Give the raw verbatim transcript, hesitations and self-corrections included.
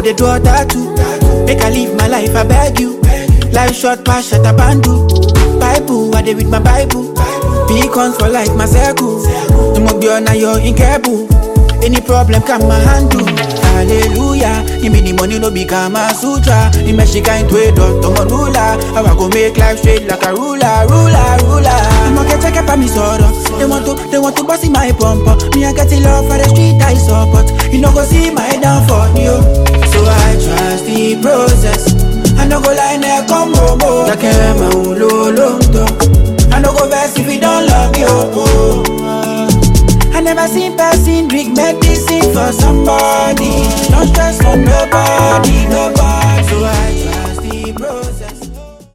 they draw tattoo. Make I live my life, I beg you. Life short, pass shut a bandu. Bible, I dey with my Bible. Beacons for life, my circle. No more be on your incredible. Any problem come my handle. Hallelujah. Give me the money, no become a sutra. The Mexican to a dot, to manula. How I go make life straight like a ruler, ruler, ruler. I'm gonna check up on me sorrow. They want to, they want to bust in my bumper. Me I get the love for the street I support. You know go see my downfall, yo. So I trust the process. I no go lie, never come home. I can't my own low, low, I no go vex if you don't love me, oh. I never seen person drink medicine for somebody. Don't stress on nobody, nobody.